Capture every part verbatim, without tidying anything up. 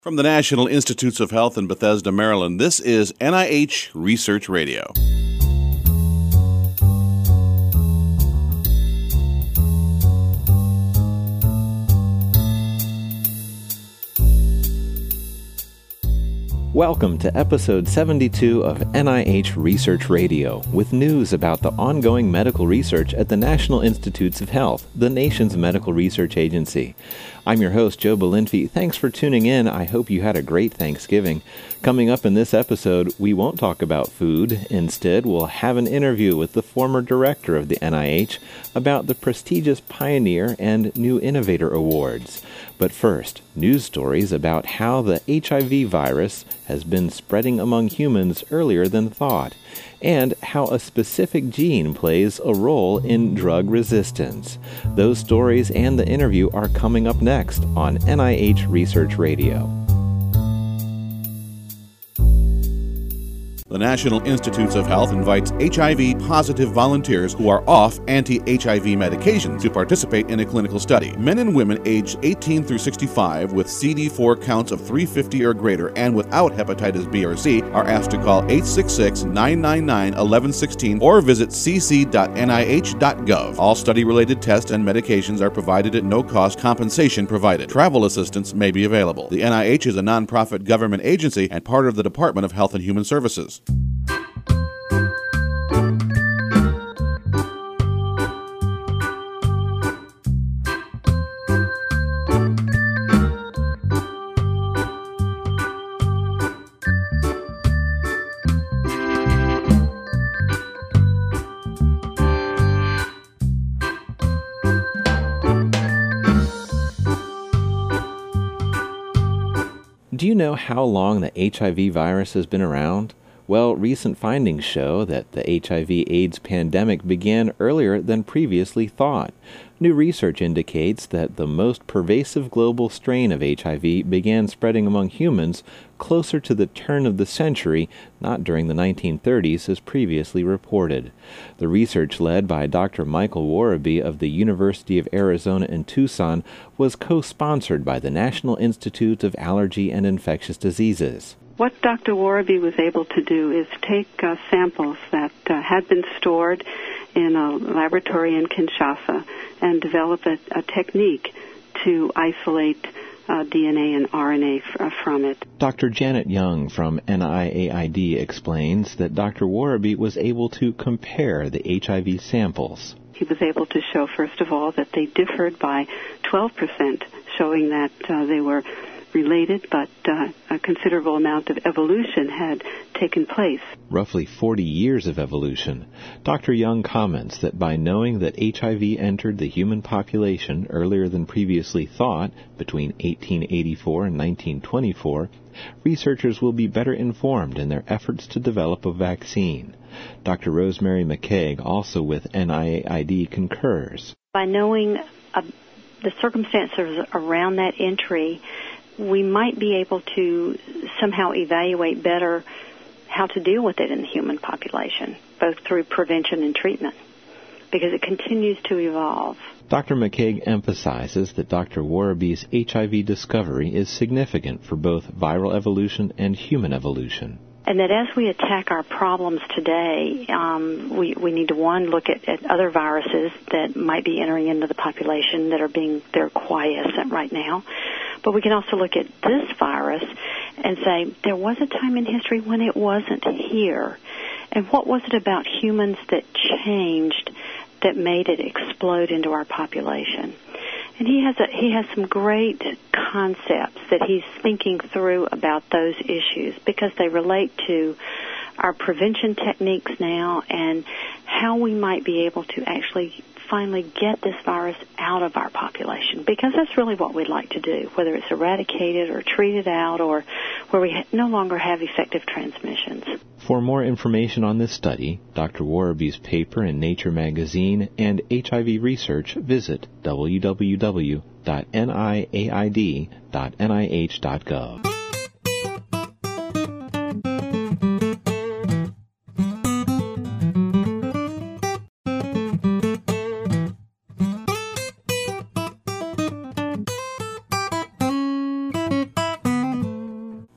From the National Institutes of Health in Bethesda, Maryland, this is N I H Research Radio. Welcome to episode seventy-two of N I H Research Radio, with news about the ongoing medical research at the National Institutes of Health, the nation's medical research agency. I'm your host, Joe Belinfy. Thanks for tuning in. I hope you had a great Thanksgiving. Coming up in this episode, we won't talk about food. Instead, we'll have an interview with the former director of the N I H about the prestigious Pioneer and New Innovator Awards. But first, news stories about how the H I V virus has been spreading among humans earlier than thought, and how a specific gene plays a role in drug resistance. Those stories and the interview are coming up next on N I H Research Radio. The National Institutes of Health invites H I V-positive volunteers who are off anti-H I V medications to participate in a clinical study. Men and women aged eighteen through sixty-five with C D four counts of three fifty or greater and without hepatitis B or C are asked to call eight six six, nine nine nine, one one one six or visit c c dot n i h dot gov. All study-related tests and medications are provided at no cost, compensation provided. Travel assistance may be available. The N I H is a nonprofit government agency and part of the Department of Health and Human Services. Do you know how long the H I V virus has been around? Well, recent findings show that the H I V AIDS pandemic began earlier than previously thought. New research indicates that the most pervasive global strain of H I V began spreading among humans closer to the turn of the century, not during the nineteen thirties as previously reported. The research, led by Doctor Michael Worobey of the University of Arizona in Tucson, was co-sponsored by the National Institute of Allergy and Infectious Diseases. What Doctor Worobey was able to do is take uh, samples that uh, had been stored in a laboratory in Kinshasa and develop a, a technique to isolate uh, D N A and R N A f- uh, from it. Doctor Janet Young from N I A I D explains that Doctor Worobey was able to compare the H I V samples. He was able to show, first of all, that they differed by twelve percent, showing that uh, they were related, but uh, a considerable amount of evolution had taken place. Roughly forty years of evolution. Doctor Young comments that by knowing that H I V entered the human population earlier than previously thought, between eighteen eighty-four and nineteen twenty-four, researchers will be better informed in their efforts to develop a vaccine. Doctor Rosemary McCaig, also with N I A I D, concurs. By knowing uh, the circumstances around that entry, we might be able to somehow evaluate better how to deal with it in the human population, both through prevention and treatment, because it continues to evolve. Doctor McCaig emphasizes that Doctor Worobey's H I V discovery is significant for both viral evolution and human evolution. And that as we attack our problems today, um, we, we need to, one, look at, at other viruses that might be entering into the population that are being, they're quiescent right now. But we can also look at this virus and say, there was a time in history when it wasn't here. And what was it about humans that changed that made it explode into our population? And he has a, he has some great concepts that he's thinking through about those issues because they relate to our prevention techniques now and how we might be able to actually finally get this virus out of our population, because that's really what we'd like to do, whether it's eradicated or treated out or where we no longer have effective transmissions. For more information on this study, Doctor Worobey's paper in Nature magazine, and H I V research, visit w w w dot n i a i d dot n i h dot gov.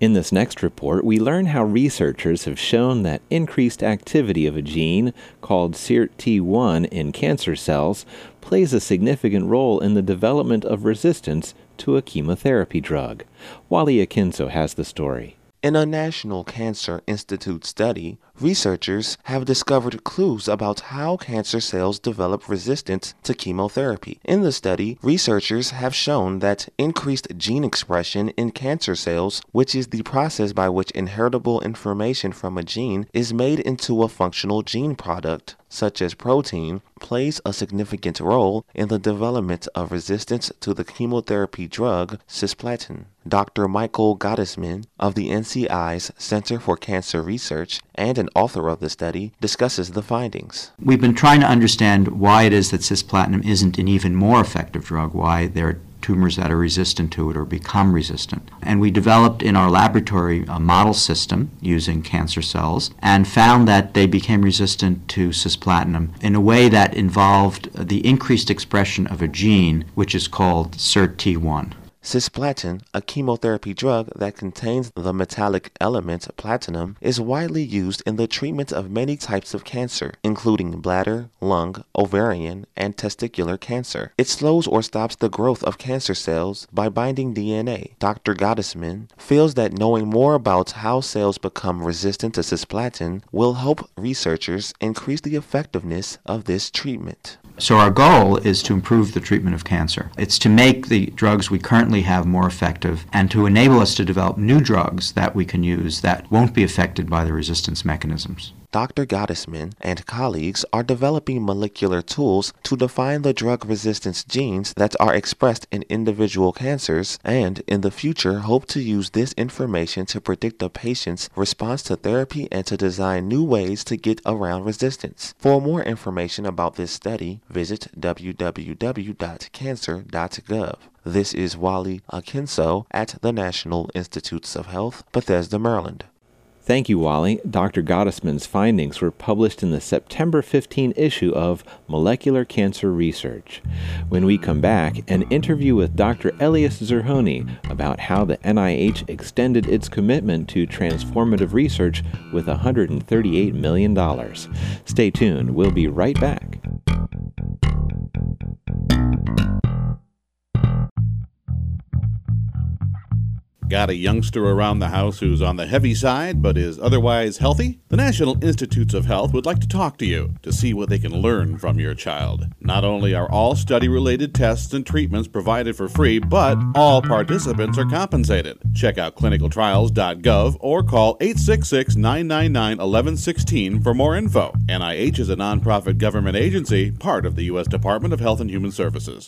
In this next report, we learn how researchers have shown that increased activity of a gene called S I R T T one in cancer cells plays a significant role in the development of resistance to a chemotherapy drug. Wally Akinso has the story. In a National Cancer Institute study, researchers have discovered clues about how cancer cells develop resistance to chemotherapy. In the study, researchers have shown that increased gene expression in cancer cells, which is the process by which inheritable information from a gene is made into a functional gene product, such as protein, plays a significant role in the development of resistance to the chemotherapy drug cisplatin. Doctor Michael Gottesman of the N C I's Center for Cancer Research and an author of the study discusses the findings. We've been trying to understand why it is that cisplatin isn't an even more effective drug, why there are tumors that are resistant to it or become resistant. And we developed in our laboratory a model system using cancer cells and found that they became resistant to cisplatin in a way that involved the increased expression of a gene which is called S I R T T one. Cisplatin, a chemotherapy drug that contains the metallic element platinum, is widely used in the treatment of many types of cancer, including bladder, lung, ovarian, and testicular cancer. It slows or stops the growth of cancer cells by binding D N A. Doctor Gottesman feels that knowing more about how cells become resistant to cisplatin will help researchers increase the effectiveness of this treatment. So our goal is to improve the treatment of cancer. It's to make the drugs we currently have more effective and to enable us to develop new drugs that we can use that won't be affected by the resistance mechanisms. Doctor Gottesman and colleagues are developing molecular tools to define the drug resistance genes that are expressed in individual cancers and, in the future, hope to use this information to predict a patient's response to therapy and to design new ways to get around resistance. For more information about this study, visit w w w dot cancer dot gov. This is Wally Akinso at the National Institutes of Health, Bethesda, Maryland. Thank you, Wally. Doctor Gottesman's findings were published in the September fifteenth issue of Molecular Cancer Research. When we come back, an interview with Doctor Elias Zerhouni about how the N I H extended its commitment to transformative research with one hundred thirty-eight million dollars. Stay tuned. We'll be right back. Got a youngster around the house who's on the heavy side but is otherwise healthy? The National Institutes of Health would like to talk to you to see what they can learn from your child. Not only are all study-related tests and treatments provided for free, but all participants are compensated. Check out clinical trials dot gov or call eight six six, nine nine nine, one one one six for more info. N I H is a nonprofit government agency, part of the U S Department of Health and Human Services.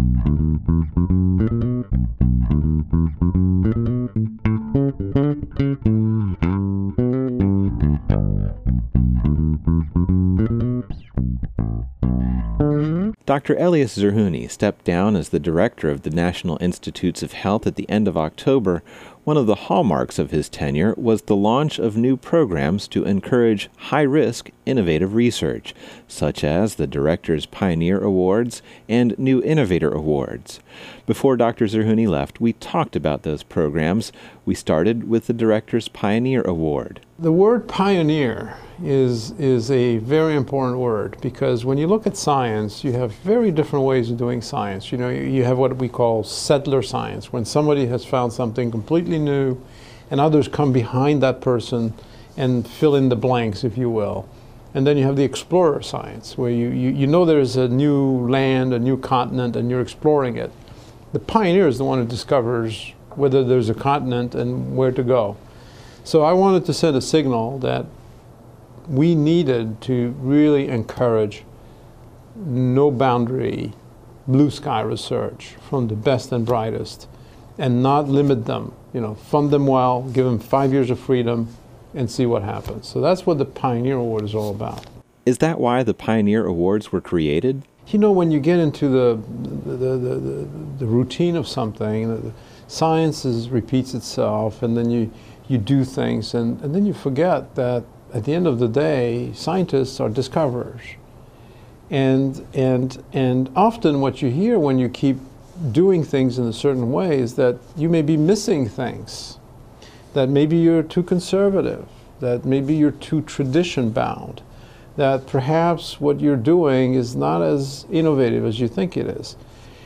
Doctor Elias Zerhouni stepped down as the director of the National Institutes of Health at the end of October. One of the hallmarks of his tenure was the launch of new programs to encourage high-risk, innovative research, such as the Director's Pioneer Awards and New Innovator Awards. Before Doctor Zerhouni left, we talked about those programs. We started with the Director's Pioneer Award. The word pioneer is, is a very important word because when you look at science, you have very different ways of doing science. You know, you have what we call settler science, when somebody has found something completely new and others come behind that person and fill in the blanks, if you will. And then you have the explorer science, where you, you, you know there's a new land, a new continent, and you're exploring it. The pioneer is the one who discovers whether there's a continent and where to go. So I wanted to send a signal that we needed to really encourage no boundary, blue sky research from the best and brightest and not limit them. You know, fund them well, give them five years of freedom and see what happens. So that's what the Pioneer Award is all about. Is that why the Pioneer Awards were created? You know, when you get into the, the, the, the, the routine of something, the, the science is, repeats itself, and then you, you do things, and, and then you forget that at the end of the day, scientists are discoverers. And, and, and often what you hear when you keep doing things in a certain way is that you may be missing things. that maybe you're too conservative, that maybe you're too tradition bound, that perhaps what you're doing is not as innovative as you think it is.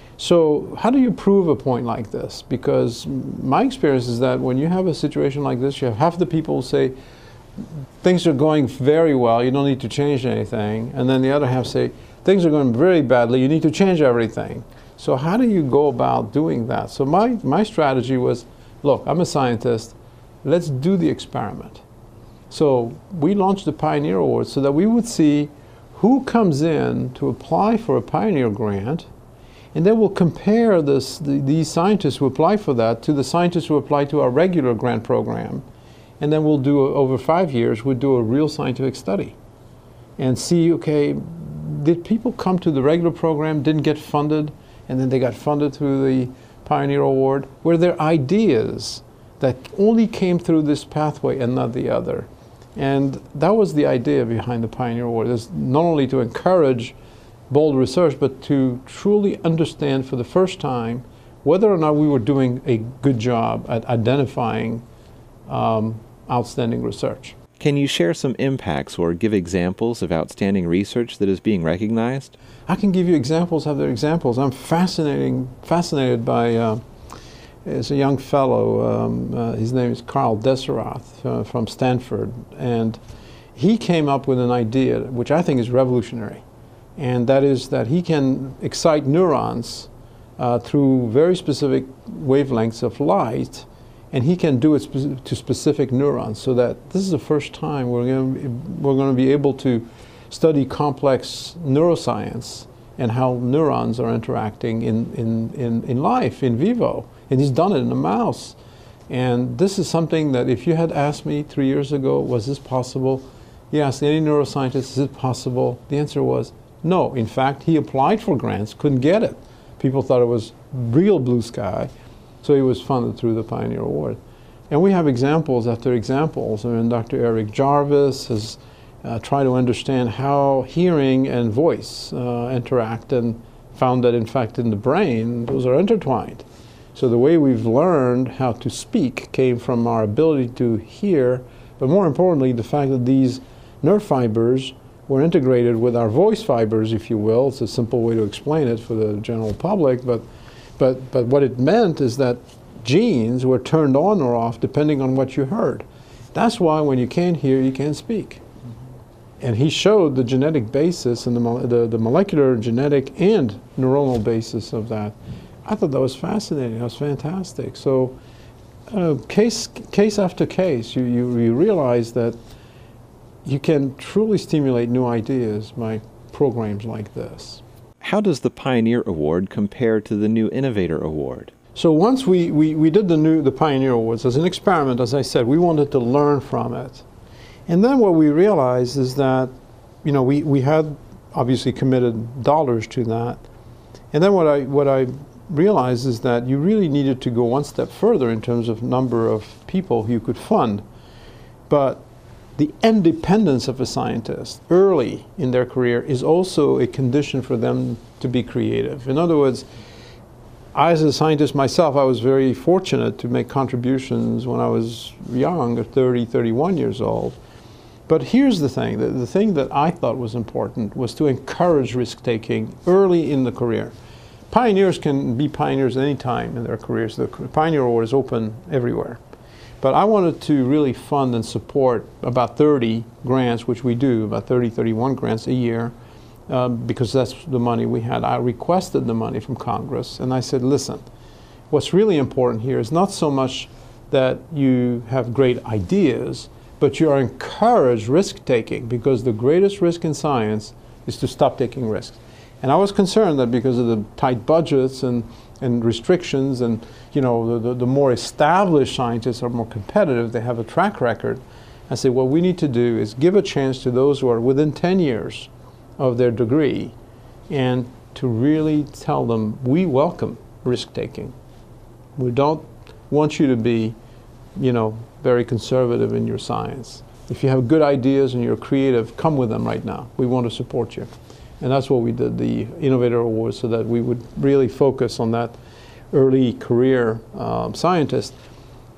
So how do you prove a point like this? Because my experience is that when you have a situation like this, you have half the people say things are going very well, you don't need to change anything, and then the other half say things are going very badly, you need to change everything. So how do you go about doing that? So my, my strategy was, look, I'm a scientist, let's do the experiment. So we launched the Pioneer Award so that we would see who comes in to apply for a Pioneer grant, and then we'll compare this, the, these scientists who apply for that to the scientists who apply to our regular grant program. And then we'll do, a, over five years, we'll do a real scientific study and see, okay, did people come to the regular program, didn't get funded, and then they got funded through the Pioneer Award? Were there ideas that only came through this pathway and not the other? And that was the idea behind the Pioneer Award, is not only to encourage bold research, but to truly understand for the first time whether or not we were doing a good job at identifying um, outstanding research. Can you share some impacts or give examples of outstanding research that is being recognized? I can give you examples of their examples. I'm fascinating, fascinated by, uh, there's a young fellow, um, uh, his name is Carl Deserath uh, from Stanford, and he came up with an idea which I think is revolutionary, and that is that he can excite neurons uh, through very specific wavelengths of light, and he can do it spe to specific neurons, so that this is the first time we're going to be, we're going to be able to study complex neuroscience and how neurons are interacting in, in, in, in life, in vivo. And he's done it in a mouse. And this is something that if you had asked me three years ago, was this possible? Yes, any neuroscientist, is it possible? The answer was no. In fact, he applied for grants, couldn't get it. People thought it was real blue sky. So he was funded through the Pioneer Award. And we have examples after examples. I mean, Doctor Eric Jarvis has uh, tried to understand how hearing and voice uh, interact, and found that, in fact, in the brain, those are intertwined. So the way we've learned how to speak came from our ability to hear, but more importantly, the fact that these nerve fibers were integrated with our voice fibers, if you will. It's a simple way to explain it for the general public, but But, but what it meant is that genes were turned on or off depending on what you heard. That's why when you can't hear, you can't speak. Mm-hmm. And he showed the genetic basis and the, the, the molecular, genetic, and neuronal basis of that. I thought that was fascinating. That was fantastic. So uh, case, case after case, you, you, you realize that you can truly stimulate new ideas by programs like this. How does the Pioneer Award compare to the New Innovator Award? So once we, we, we did the new the Pioneer Awards as an experiment, as I said, we wanted to learn from it. And then what we realized is that, you know, we, we had obviously committed dollars to that. And then what I, what I realized is that you really needed to go one step further in terms of number of people you could fund. But the independence of a scientist early in their career is also a condition for them to be creative. In other words, I, as a scientist myself, I was very fortunate to make contributions when I was young, at thirty, thirty-one years old. But here's the thing, the, the thing that I thought was important was to encourage risk-taking early in the career. Pioneers can be pioneers any time in their careers. The Pioneer Award is open everywhere. But I wanted to really fund and support about thirty grants, which we do, about thirty, thirty-one grants a year, uh, because that's the money we had. I requested the money from Congress, and I said, listen, what's really important here is not so much that you have great ideas, but you are encouraged risk-taking, because the greatest risk in science is to stop taking risks. And I was concerned that because of the tight budgets and and restrictions, and you know, the, the, the more established scientists are more competitive, they have a track record. I said, what we need to do is give a chance to those who are within ten years of their degree, and to really tell them, we welcome risk-taking. We don't want you to be, you know, very conservative in your science. If you have good ideas and you're creative, come with them right now. We want to support you. And that's what we did, the Innovator Award, so that we would really focus on that early career um, scientist.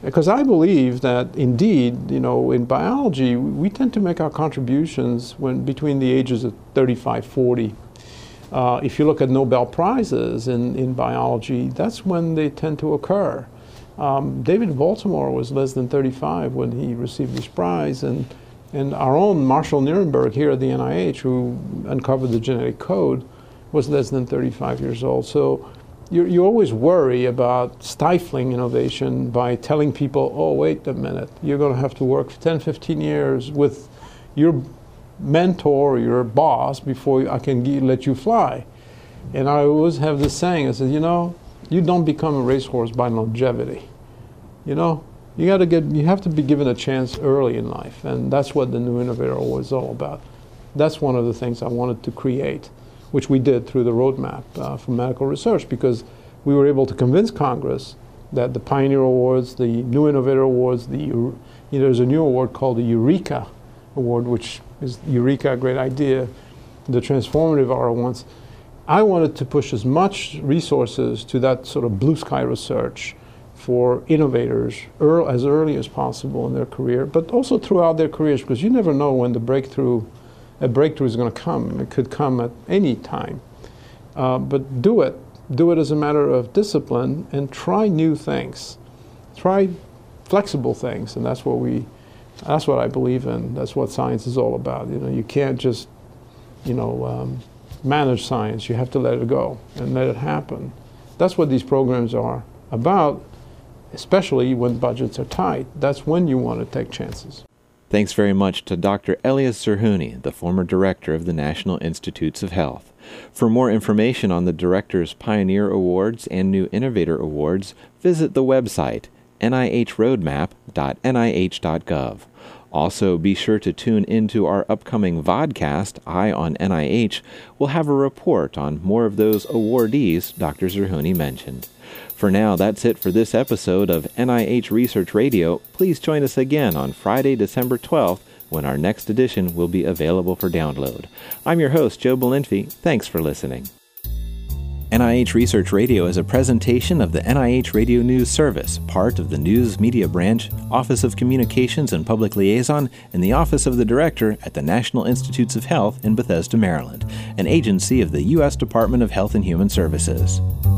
Because I believe that indeed, you know, in biology, we tend to make our contributions when between the ages of thirty-five, forty. Uh, if you look at Nobel Prizes in, in biology, that's when they tend to occur. Um, David Baltimore was less than thirty-five when he received this prize, and, and our own Marshall Nirenberg here at the N I H, who uncovered the genetic code, was less than thirty-five years old. So you, you always worry about stifling innovation by telling people, oh, wait a minute, you're going to have to work ten, fifteen years with your mentor or your boss before I can g- let you fly. And I always have this saying, I said, you know, you don't become a racehorse by longevity. You know, you got to get, you have to be given a chance early in life, and that's what the New Innovator Award is all about. That's one of the things I wanted to create, which we did through the roadmap uh, for medical research, because we were able to convince Congress that the Pioneer Awards, the New Innovator Awards, the you know, there's a new award called the Eureka Award, which is Eureka, a great idea, the transformative are ones. I wanted to push as much resources to that sort of blue sky research for innovators early, as early as possible in their career, but also throughout their careers, because you never know when the breakthrough, a breakthrough is going to come. It could come at any time. Uh, but do it. Do it as a matter of discipline and try new things. Try flexible things, and that's what we, that's what I believe in. That's what science is all about. You know, you can't just, you know, um, manage science. You have to let it go and let it happen. That's what these programs are about, especially when budgets are tight. That's when you want to take chances. Thanks very much to Doctor Elias Zerhouni, the former director of the National Institutes of Health. For more information on the Director's Pioneer Awards and New Innovator Awards, visit the website N I H roadmap dot N I H dot gov. Also, be sure to tune into our upcoming vodcast, Eye on N I H. We'll have a report on more of those awardees Doctor Zerhouni mentioned. For now, that's it for this episode of N I H Research Radio. Please join us again on Friday, December twelfth, when our next edition will be available for download. I'm your host, Joe Belinfy. Thanks for listening. N I H Research Radio is a presentation of the N I H Radio News Service, part of the News Media Branch, Office of Communications and Public Liaison, and the Office of the Director at the National Institutes of Health in Bethesda, Maryland, an agency of the U S Department of Health and Human Services.